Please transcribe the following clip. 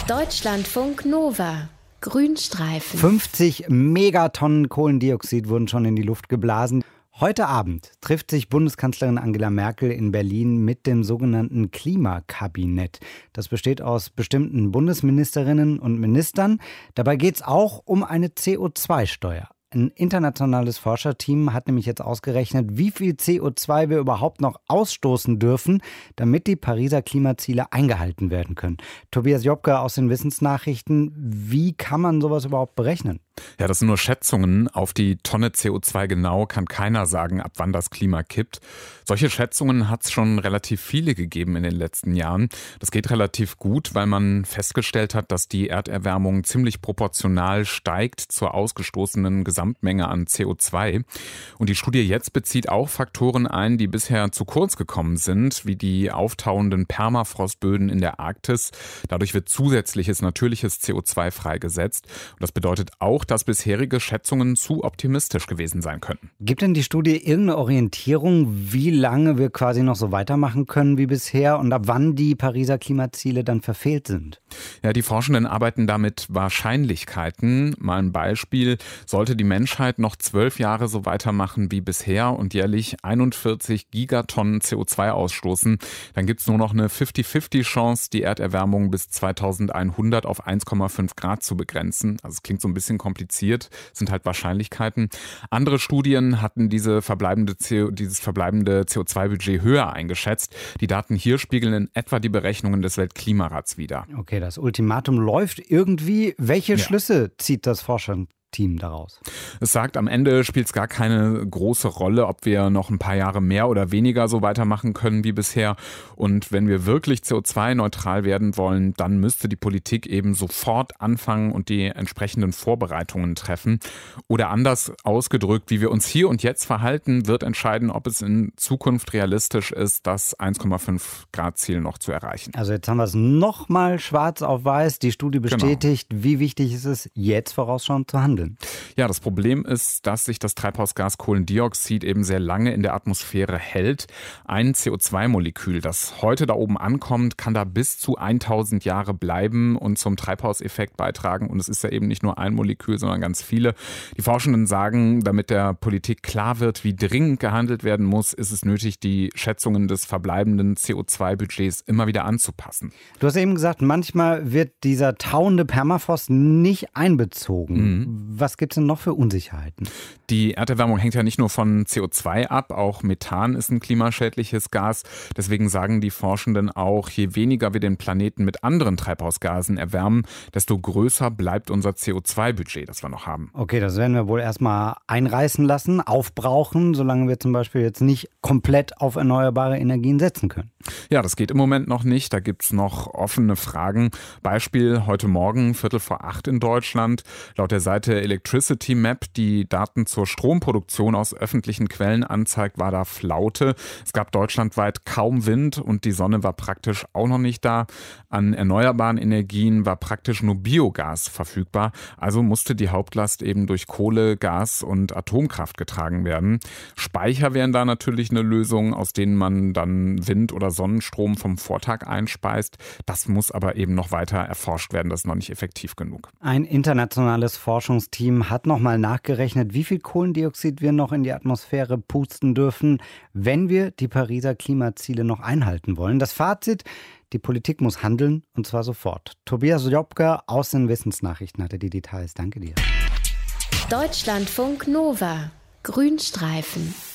Deutschlandfunk Nova. Grünstreifen. 50 Megatonnen Kohlendioxid wurden schon in die Luft geblasen. Heute Abend trifft sich Bundeskanzlerin Angela Merkel in Berlin mit dem sogenannten Klimakabinett. Das besteht aus bestimmten Bundesministerinnen und Ministern. Dabei geht es auch um eine CO2-Steuer. Ein internationales Forscherteam hat nämlich jetzt ausgerechnet, wie viel CO2 wir überhaupt noch ausstoßen dürfen, damit die Pariser Klimaziele eingehalten werden können. Tobias Jobke aus den Wissensnachrichten, wie kann man sowas überhaupt berechnen? Ja, das sind nur Schätzungen. Auf die Tonne CO2 genau kann keiner sagen, ab wann das Klima kippt. Solche Schätzungen hat es schon relativ viele gegeben in den letzten Jahren. Das geht relativ gut, weil man festgestellt hat, dass die Erderwärmung ziemlich proportional steigt zur ausgestoßenen Gesamtmenge an CO2. Und die Studie jetzt bezieht auch Faktoren ein, die bisher zu kurz gekommen sind, wie die auftauenden Permafrostböden in der Arktis. Dadurch wird zusätzliches natürliches CO2 freigesetzt. Und das bedeutet auch, dass bisherige Schätzungen zu optimistisch gewesen sein könnten. Gibt denn die Studie irgendeine Orientierung, wie lange wir quasi noch so weitermachen können wie bisher und ab wann die Pariser Klimaziele dann verfehlt sind? Ja, die Forschenden arbeiten da mit Wahrscheinlichkeiten. Mal ein Beispiel: Sollte die Menschheit noch 12 Jahre so weitermachen wie bisher und jährlich 41 Gigatonnen CO2 ausstoßen, dann gibt es nur noch eine 50-50 Chance, die Erderwärmung bis 2100 auf 1,5 Grad zu begrenzen. Also es klingt so ein bisschen kompliziert, sind halt Wahrscheinlichkeiten. Andere Studien hatten dieses verbleibende CO2-Budget höher eingeschätzt. Die Daten hier spiegeln in etwa die Berechnungen des Weltklimarats wider. Okay, das Ultimatum läuft irgendwie. Welche Schlüsse zieht das Forscherteam daraus? Es sagt, am Ende spielt es gar keine große Rolle, ob wir noch ein paar Jahre mehr oder weniger so weitermachen können wie bisher. Und wenn wir wirklich CO2-neutral werden wollen, dann müsste die Politik eben sofort anfangen und die entsprechenden Vorbereitungen treffen. Oder anders ausgedrückt, wie wir uns hier und jetzt verhalten, wird entscheiden, ob es in Zukunft realistisch ist, das 1,5 Grad Ziel noch zu erreichen. Also jetzt haben wir es nochmal schwarz auf weiß. Die Studie bestätigt, Wie wichtig ist es, jetzt vorausschauend zu handeln. Ja, das Problem ist, dass sich das Treibhausgas Kohlendioxid eben sehr lange in der Atmosphäre hält. Ein CO2-Molekül, das heute da oben ankommt, kann da bis zu 1000 Jahre bleiben und zum Treibhauseffekt beitragen. Und es ist ja eben nicht nur ein Molekül, sondern ganz viele. Die Forschenden sagen, damit der Politik klar wird, wie dringend gehandelt werden muss, ist es nötig, die Schätzungen des verbleibenden CO2-Budgets immer wieder anzupassen. Du hast eben gesagt, manchmal wird dieser tauende Permafrost nicht einbezogen. Was gibt es denn noch für Unsicherheiten? Die Erderwärmung hängt ja nicht nur von CO2 ab, auch Methan ist ein klimaschädliches Gas. Deswegen sagen die Forschenden auch, je weniger wir den Planeten mit anderen Treibhausgasen erwärmen, desto größer bleibt unser CO2-Budget, das wir noch haben. Okay, das werden wir wohl erstmal einreißen lassen, aufbrauchen, solange wir zum Beispiel jetzt nicht komplett auf erneuerbare Energien setzen können. Ja, das geht im Moment noch nicht. Da gibt es noch offene Fragen. Beispiel heute Morgen, 7:45 in Deutschland. Laut der Seite Electricity Map, die Daten zur Stromproduktion aus öffentlichen Quellen anzeigt, war da Flaute. Es gab deutschlandweit kaum Wind und die Sonne war praktisch auch noch nicht da. An erneuerbaren Energien war praktisch nur Biogas verfügbar. Also musste die Hauptlast eben durch Kohle, Gas und Atomkraft getragen werden. Speicher wären da natürlich eine Lösung, aus denen man dann Wind- oder Sonnenstrom vom Vortag einspeist. Das muss aber eben noch weiter erforscht werden. Das ist noch nicht effektiv genug. Ein internationales Forschungsteam hat nochmal nachgerechnet, wie viel Kohlendioxid wir noch in die Atmosphäre pusten dürfen, wenn wir die Pariser Klimaziele noch einhalten wollen. Das Fazit: Die Politik muss handeln, und zwar sofort. Tobias Jobke aus den Wissensnachrichten hatte die Details. Danke dir. Deutschlandfunk Nova. Grünstreifen.